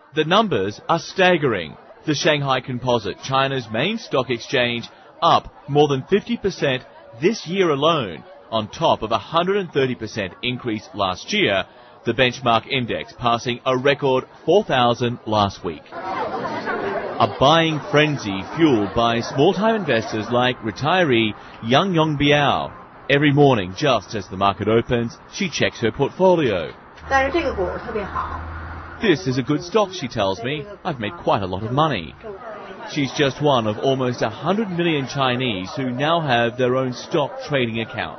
The numbers are staggering. The Shanghai Composite, China's main stock exchange, up more than 50% this year alone, on top of a 130% increase last year, the benchmark index passing a record 4,000 last week. A buying frenzy fueled by small-time investors like retiree Yang Yongbiao. Every morning, just as the market opens, she checks her portfolio. This is a good stock, she tells me. I've made quite a lot of money. She's just one of almost 100 million Chinese who now have their own stock trading account.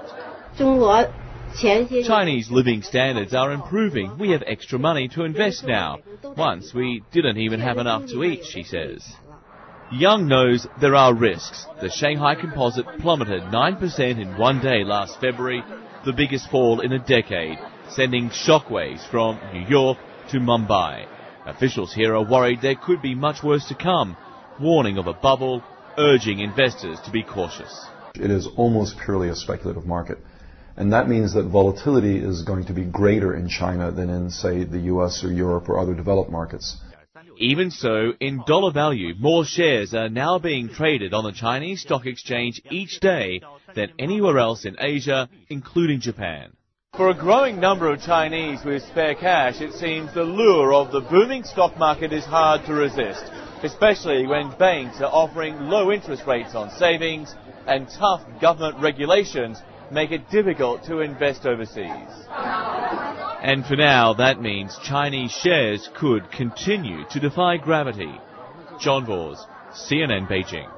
Chinese living standards are improving. We have extra money to invest now. Once we didn't even have enough to eat, she says. Young knows there are risks. The Shanghai Composite plummeted 9% in one day last February, the biggest fall in a decade, sending shockwaves from New York to Mumbai. Officials here are worried there could be much worse to come, warning of a bubble, urging investors to be cautious. It is almost purely a speculative market. And that means that volatility is going to be greater in China than in, say, the US or Europe or other developed markets. Even so, in dollar value, more shares are now being traded on the Chinese stock exchange each day than anywhere else in Asia, including Japan. For a growing number of Chinese with spare cash, it seems the lure of the booming stock market is hard to resist, especially when banks are offering low interest rates on savings and tough government regulations make it difficult to invest overseas. And for now, that means Chinese shares could continue to defy gravity. John Vors, CNN Beijing.